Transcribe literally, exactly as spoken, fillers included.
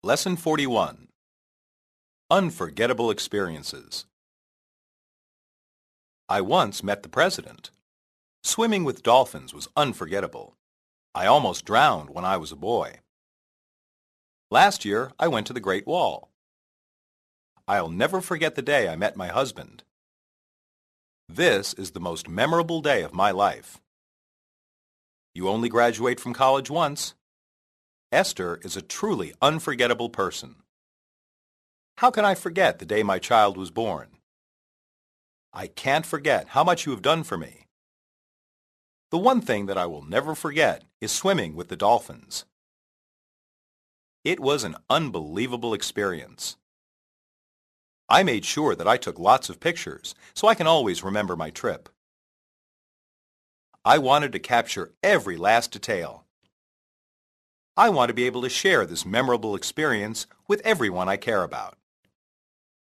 Lesson forty-one. Unforgettable Experiences. I once met the president. Swimming with dolphins was unforgettable. I almost drowned when I was a boy. Last year, I went to the Great Wall. I'll never forget the day I met my husband. This is the most memorable day of my life. You only graduate from college once. Esther is a truly unforgettable person. How can I forget the day my child was born? I can't forget how much you have done for me. The one thing that I will never forget is swimming with the dolphins. It was an unbelievable experience. I made sure that I took lots of pictures so I can always remember my trip. I wanted to capture every last detail. I want to be able to share this memorable experience with everyone I care about.